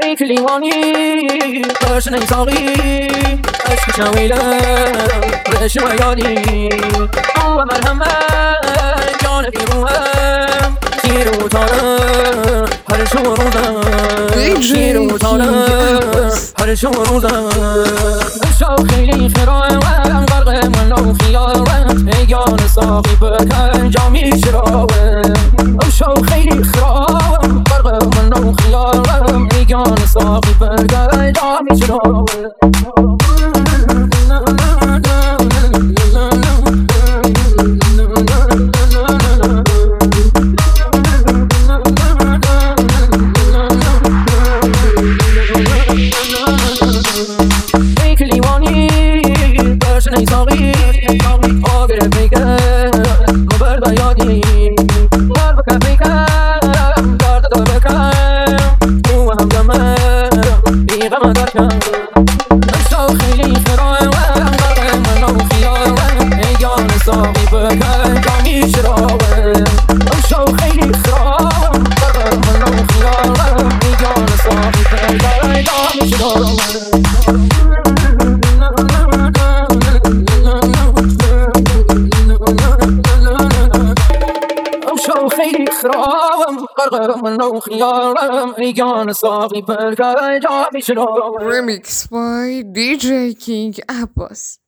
ای کلیوانی باشنه ساقی عشق شویلم رشم یادی او مرحمت جان پیروهم شیر و تارم هر شو روزم شیر و تارم هر شو روزم شو خیلی خیرم غرق من و خیارم ایگان ساقی بکن جامی شرابم شو خیلی خیرم غرق من و خیارم ایگان ساقی بکن جامی شرابم ساقی آگر بیکن مبر بیادی بر بکن بیکن دارد دار بکن او هم دمم بی غم درکن اشتاق خیلی خرام غرق من رو خیارم ایگان ساقی بکن جامی شرابم اشتاق خیلی خرام غرق من رو خیارم ایگان ساقی بکن جامی شرابم خیلی خرابم غرق من و خیارم ایگان ساقی بکن جامی شرابم Remix by DJ King Abbas.